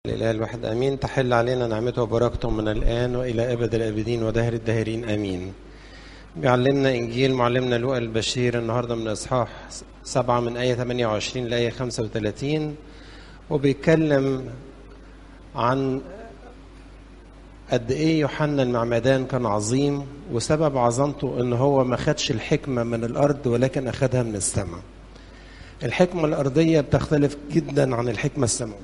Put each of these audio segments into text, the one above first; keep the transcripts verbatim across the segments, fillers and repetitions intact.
الإله الواحد آمين. تحل علينا نعمته وبركته من الآن وإلى أبد الآبدين ودهر الداهرين آمين. بيعلمنا إنجيل معلمنا لوقا البشير النهاردة من إصحاح سبعة من آية ثمانية وعشرين لآية خمسة وثلاثين، وبيتكلم عن قد إيه يوحنا المعمدان كان عظيم، وسبب عظمته إن هو ما خدش الحكمة من الأرض ولكن أخدها من السماء. الحكمة الأرضية بتختلف جدا عن الحكمة السماوية.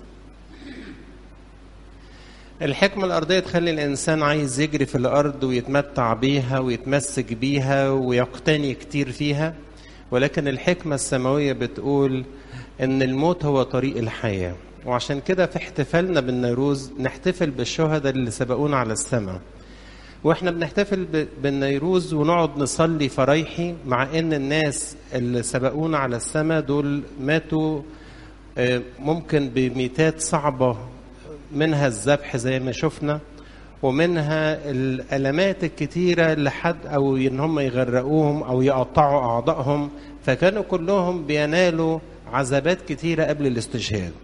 الحكمة الأرضية تخلي الإنسان عايز يجري في الأرض ويتمتع بيها ويتمسك بيها ويقتني كتير فيها، ولكن الحكمة السماوية بتقول إن الموت هو طريق الحياة. وعشان كده في احتفالنا بالنيروز نحتفل بالشهداء اللي سبقونا على السماء، واحنا بنحتفل بالنيروز ونقعد نصلي فرايحي، مع ان الناس اللي سبقونا على السماء دول ماتوا ممكن بميتات صعبة، منها الذبح زي ما شفنا، ومنها الألمات الكتيرة لحد أو إن هم يغرقوهم أو يقطعوا أعضائهم، فكانوا كلهم بينالوا عذابات كتيرة قبل الاستشهاد.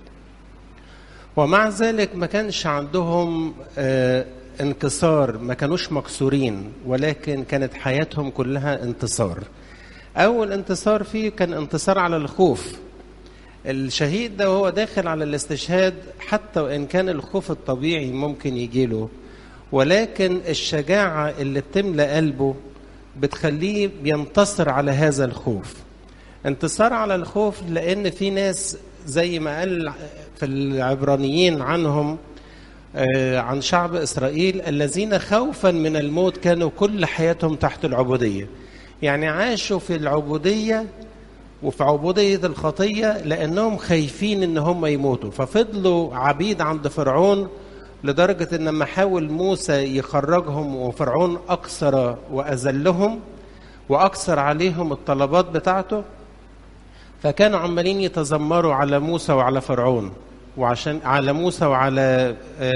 ومع ذلك ما كانش عندهم آه انكسار، ما كانوش مكسورين، ولكن كانت حياتهم كلها انتصار. أول انتصار فيه كان انتصار على الخوف. الشهيد ده وهو داخل على الاستشهاد، حتى وإن كان الخوف الطبيعي ممكن يجيله، ولكن الشجاعة اللي بتملأ قلبه بتخليه بينتصر على هذا الخوف. انتصار على الخوف لأن في ناس زي ما قال في العبرانيين عنهم عن شعب إسرائيل، الذين خوفا من الموت كانوا كل حياتهم تحت العبودية. يعني عاشوا في العبودية وفي عبودية الخطية لأنهم خايفين إن هم يموتوا، ففضلوا عبيد عند فرعون، لدرجة إن لما حاول موسى يخرجهم وفرعون أكثر وأذلهم وأكثر عليهم الطلبات بتاعته، فكانوا عمالين يتذمروا على موسى وعلى فرعون، وعشان على موسى وعلى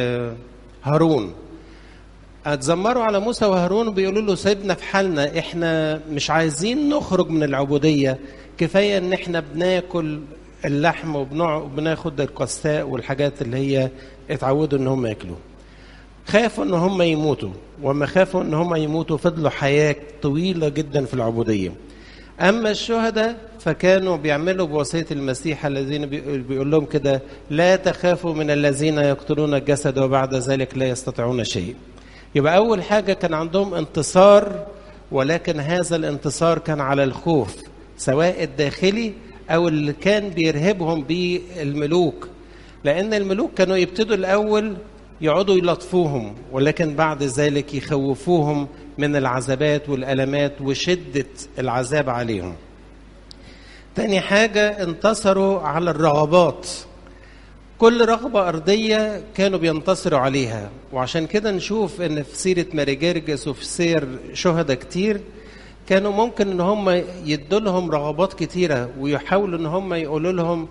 هارون. اتذمروا على موسى وهارون بيقولوا له سيبنا في حالنا، احنا مش عايزين نخرج من العبودية، كفاية ان احنا بناكل اللحم وبناخد القساء والحاجات اللي هي اتعودوا ان هم ياكلوا. خافوا ان هم يموتوا، وما خافوا ان هم يموتوا فضلوا حياة طويلة جدا في العبودية. أما الشهداء فكانوا بيعملوا بوصية المسيح الذين بيقول لهم كده: لا تخافوا من الذين يقتلون الجسد وبعد ذلك لا يستطيعون شيء. يبقى أول حاجة كان عندهم انتصار، ولكن هذا الانتصار كان على الخوف، سواء الداخلي أو اللي كان بيرهبهم به الملوك، لأن الملوك كانوا يبتدوا الأول يقعدوا يلطفوهم، ولكن بعد ذلك يخوفوهم من العذابات والألمات وشدة العذاب عليهم. تاني حاجة انتصروا على الرغبات. كل رغبة أرضية كانوا بينتصروا عليها، وعشان كده نشوف ان في سيرة ماري جرجس وفي سير شهداء كتير كانوا ممكن ان هم يدوا لهم رغبات كتيرة، ويحاولوا ان هم يقولوا لهم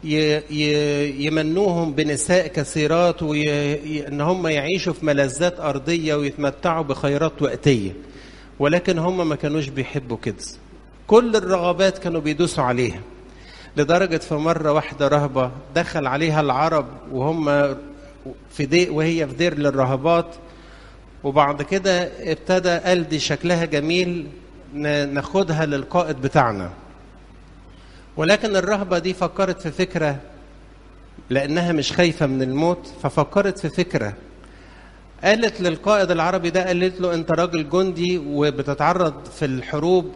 يمنوهم بنساء كثيرات، وان هم يعيشوا في ملذات أرضية ويتمتعوا بخيرات وقتية، ولكن هم ما كانوش بيحبوا كده. كل الرغبات كانوا بيدوسوا عليها، لدرجة في مرة واحدة رهبة دخل عليها العرب وهم في دي وهي في دير للرهبات، وبعد كده ابتدى قال دي شكلها جميل ناخدها للقائد بتاعنا. ولكن الرهبة دي فكرت في فكرة، لأنها مش خايفة من الموت، ففكرت في فكرة. قالت للقائد العربي ده، قالت له أنت راجل جندي وبتتعرض في الحروب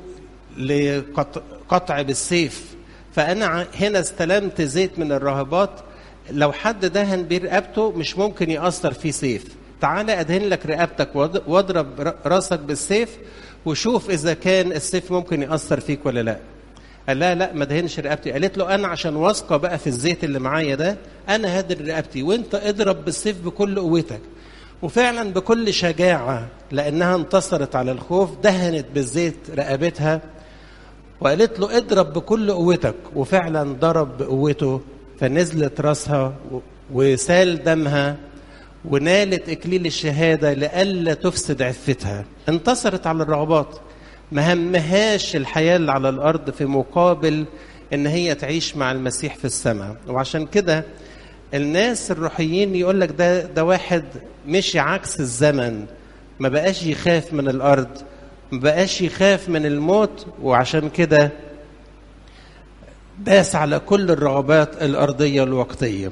لقطع بالسيف، فأنا هنا استلمت زيت من الراهبات، لو حد دهن بيه رقبته مش ممكن يأثر فيه سيف، تعالى أدهن لك رقبتك واضرب راسك بالسيف وشوف إذا كان السيف ممكن يأثر فيك ولا لا. قال لا لا ما دهنش رقبتي. قالت له أنا عشان واثقة بقى في الزيت اللي معايا ده، أنا هدر رقبتي وأنت اضرب بالسيف بكل قوتك. وفعلا بكل شجاعة، لأنها انتصرت على الخوف، دهنت بالزيت رقبتها وقالت له اضرب بكل قوتك، وفعلا ضرب بقوته، فنزلت راسها وسال دمها ونالت إكليل الشهادة لألا تفسد عفتها. انتصرت على الرغبات، ما همهاش الحياة اللي على الأرض في مقابل إن هي تعيش مع المسيح في السماء. وعشان كده الناس الروحيين يقول لك ده ده واحد مشي عكس الزمن، ما بقاش يخاف من الارض، ما بقاش يخاف من الموت، وعشان كده داس على كل الرغبات الارضيه الوقتيه.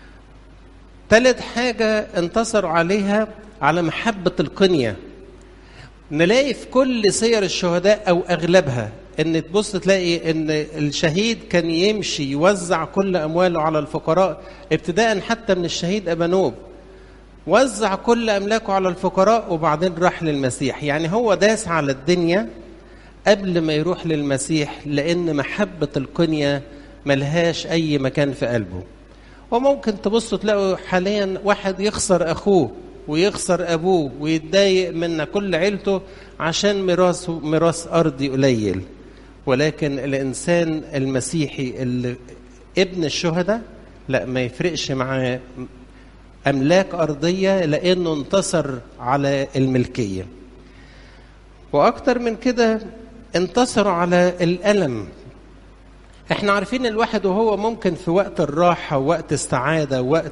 ثالث حاجه انتصروا عليها على محبه القنيه. نلاقي في كل سير الشهداء او اغلبها ان تبص تلاقي ان الشهيد كان يمشي يوزع كل امواله على الفقراء، ابتداء حتى من الشهيد ابانوب وزع كل املاكه على الفقراء وبعدين راح للمسيح. يعني هو داس على الدنيا قبل ما يروح للمسيح، لان محبه القنيه ملهاش اي مكان في قلبه. وممكن تبصوا تلاقوا حاليا واحد يخسر اخوه ويخسر ابوه ويتضايق من كل عيلته عشان ميراثه ميراث ارضي قليل، ولكن الانسان المسيحي اللي ابن الشهداء لا، ما يفرقش معاه املاك ارضيه لانه انتصر على الملكيه. واكتر من كده انتصروا على الالم. احنا عارفين الواحد وهو ممكن في وقت الراحه ووقت السعاده ووقت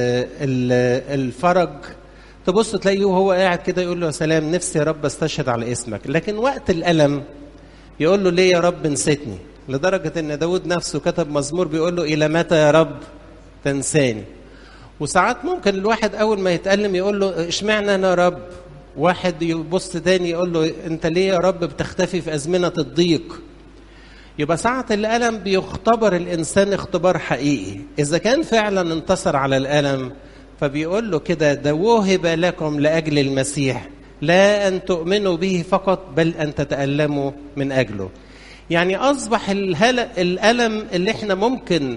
الفرج تبص تلاقيه وهو قاعد كده يقول له يا سلام نفسي يا رب استشهد على اسمك، لكن وقت الالم يقول له ليه يا رب نسيتني؟ لدرجه ان داود نفسه كتب مزمور بيقول له الى متى يا رب تنساني؟ وساعات ممكن الواحد اول ما يتألم يقول له اشمعنى انا يا رب؟ واحد يبص تاني يقول له انت ليه يا رب بتختفي في ازمنه الضيق؟ يبقى ساعة الألم بيختبر الإنسان اختبار حقيقي. إذا كان فعلا انتصر على الألم فبيقول له كده ده وهب لكم لأجل المسيح لا أن تؤمنوا به فقط بل أن تتألموا من أجله. يعني أصبح الألم اللي احنا ممكن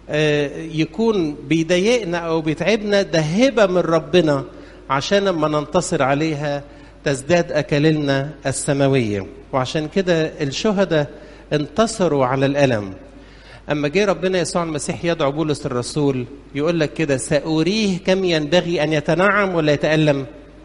يكون بيضايقنا أو بيتعبنا ده هبة من ربنا عشان لما ننتصر عليها تزداد أكاليلنا السماوية. وعشان كده الشهداء انتصروا على الألم. أما جه ربنا يسوع المسيح يدعو بولس الرسول يقول لك كده سأريه كم ينبغي أن يتنعم ولا يتألم؟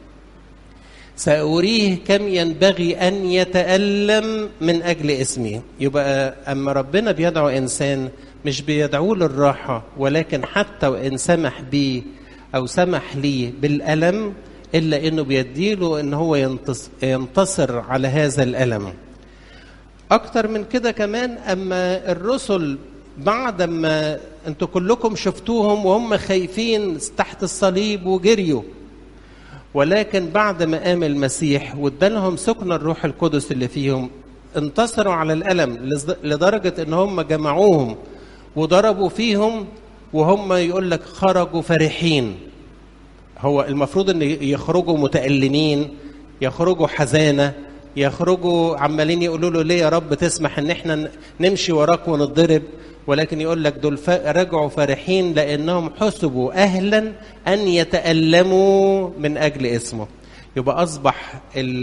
سأريه كم ينبغي أن يتألم من أجل اسمي. يبقى أما ربنا بيدعو إنسان مش بيدعوه للراحة، ولكن حتى وإن سمح بيه أو سمح ليه بالألم إلا إنه بيديله إن هو ينتصر على هذا الألم. أكتر من كده كمان أما الرسل بعد ما أنتوا كلكم شفتوهم وهم خايفين تحت الصليب وجريوا، ولكن بعد ما قام المسيح وادالهم سكن الروح القدس اللي فيهم انتصروا على الألم لدرجة إن هم جمعوهم وضربوا فيهم وهم يقول لك خرجوا فرحين. هو المفروض أن يخرجوا متألمين، يخرجوا حزانة، يخرجوا عمالين يقولوا له ليه يا رب تسمح ان احنا نمشي وراك ونضرب، ولكن يقول لك دول رجعوا فرحين لانهم حسبوا اهلا ان يتألموا من اجل اسمه. يبقى اصبح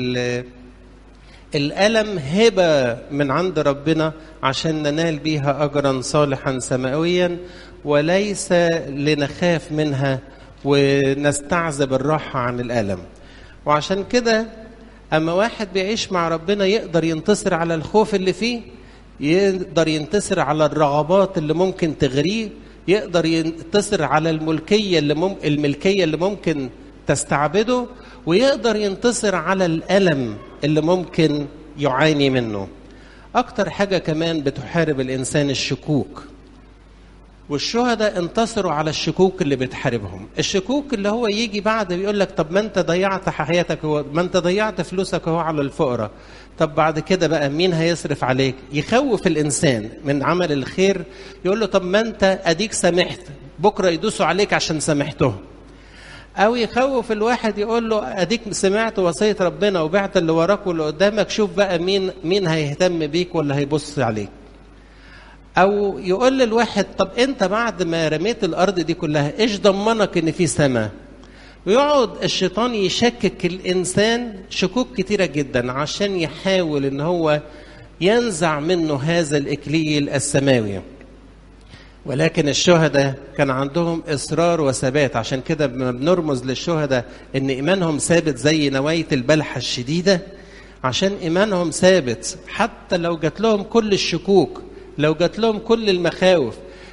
الألم هبة من عند ربنا عشان ننال بيها اجرا صالحا سماويا، وليس لنخاف منها ونستعذب الراحة عن الألم. وعشان كده أما واحد بيعيش مع ربنا يقدر ينتصر على الخوف اللي فيه، يقدر ينتصر على الرغبات اللي ممكن تغريه، يقدر ينتصر على الملكية اللي, مم... الملكية اللي ممكن تستعبده، ويقدر ينتصر على الألم اللي ممكن يعاني منه. أكتر حاجة كمان بتحارب الإنسان الشكوك، والشهداء انتصروا على الشكوك اللي بتحاربهم. الشكوك اللي هو يجي بعد بيقول لك طب ما انت ضيعت حياتك، هو ما انت ضيعت فلوسك هو على الفقراء، طب بعد كده بقى مين هيصرف عليك؟ يخوف الانسان من عمل الخير، يقول له طب ما انت اديك سامحت، بكره يدوسوا عليك عشان سامحته. او يخوف الواحد يقول له اديك سمعت وصيه ربنا وبعت اللي وراك واللي قدامك، شوف بقى مين مين هيهتم بيك ولا هيبص عليك. او يقول للواحد طب انت بعد ما رميت الارض دي كلها ايش ضمنك ان في سماء؟ ويقعد الشيطان يشكك الانسان شكوك كتيره جدا عشان يحاول ان هو ينزع منه هذا الاكليل السماوي. ولكن الشهداء كان عندهم اصرار وثبات، عشان كده بنرمز للشهداء ان ايمانهم ثابت زي نواية البلحة الشديدة، عشان ايمانهم ثابت حتى لو جات لهم كل الشكوك، لو جات لهم كل المخاوف،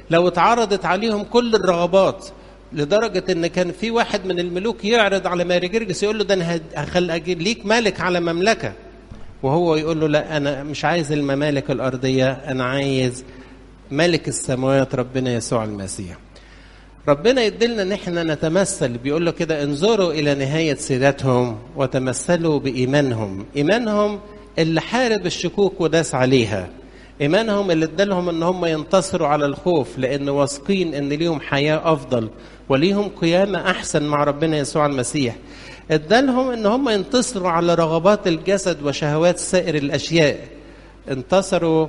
لو اتعرضت عليهم كل الرغبات لدرجة ان كان في واحد من الملوك يعرض على ماري جرجس يقول له ده انا هخلي اجيب ليك ملك على مملكة، وهو يقول له لا انا مش عايز الممالك الارضية، انا عايز ملك السماوات ربنا يسوع المسيح. ربنا يدلنا ان احنا نتمثل، بيقول له كده انظروا الى نهاية سيرتهم وتمثلوا بايمانهم. ايمانهم اللي حارب الشكوك وداس عليها، ايمانهم اللي ادالهم ان هم ينتصروا على الخوف لان واثقين ان ليهم حياة افضل وليهم قيامة احسن مع ربنا يسوع المسيح. ادالهم ان هم ينتصروا على رغبات الجسد وشهوات سائر الاشياء، انتصروا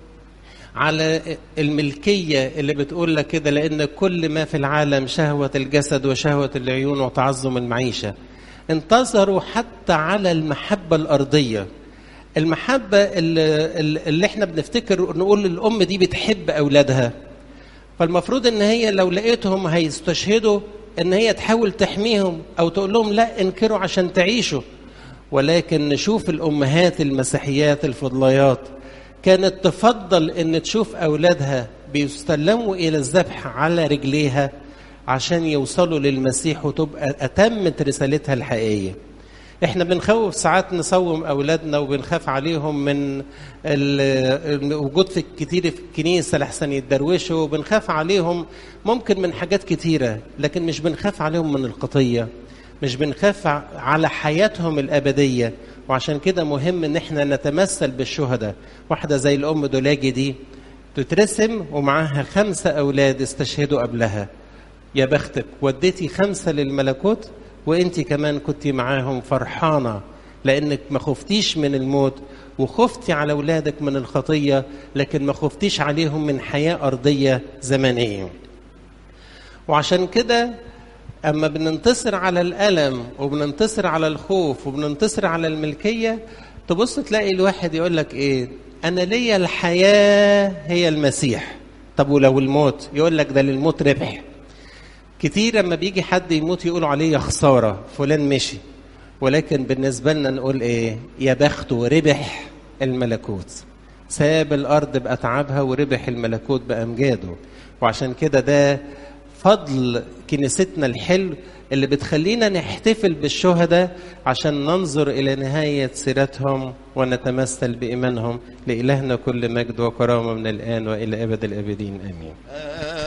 على الملكية اللي بتقول لك كده لأن كل ما في العالم شهوة الجسد وشهوة العيون وتعظم المعيشة. انتصروا حتى على المحبة الأرضية، المحبة اللي, اللي احنا بنفتكر نقول الأم دي بتحب أولادها، فالمفروض ان هي لو لقيتهم هيستشهدوا ان هي تحاول تحميهم أو تقول لهم لا انكروا عشان تعيشوا. ولكن نشوف الأمهات المسيحيات الفضليات كانت تفضل ان تشوف اولادها بيستلموا الى الذبح على رجليها عشان يوصلوا للمسيح وتبقى اتمت رسالتها الحقيقيه. احنا بنخوف ساعات نصوم اولادنا وبنخاف عليهم من الوجود في كتير في الكنيسه لحسن يتدروشوا، وبنخاف عليهم ممكن من حاجات كتيره، لكن مش بنخاف عليهم من الخطيه، مش بنخاف على حياتهم الابديه. وعشان كده مهم ان احنا نتمثل بالشهداء. واحده زي الام دولاجي دي تترسم ومعاها خمسه اولاد استشهدوا قبلها، يا بختك وديتي خمسه للملكوت وانت كمان كنت معاهم فرحانه لانك ما خفتيش من الموت وخفتي على اولادك من الخطيه، لكن ما خفتيش عليهم من حياه ارضيه زمنيه. وعشان كده أما بننتصر على الألم وبننتصر على الخوف وبننتصر على الملكية، تبص تلاقي الواحد يقول لك إيه؟ أنا ليا الحياة هي المسيح. طب ولو الموت؟ يقول لك ده للموت ربح. كتير لما بيجي حد يموت يقولوا عليه يا خسارة فلان مشي، ولكن بالنسبة لنا نقول إيه؟ يا بخته ربح الملكوت، ساب الأرض بأتعابها وربح الملكوت بأمجاده. وعشان كده ده فضل كنيستنا الحلو اللي بتخلينا نحتفل بالشهداء عشان ننظر إلى نهاية سيرتهم ونتمثل بإيمانهم. لإلهنا كل مجد وكرامة من الآن وإلى أبد الآبدين آمين.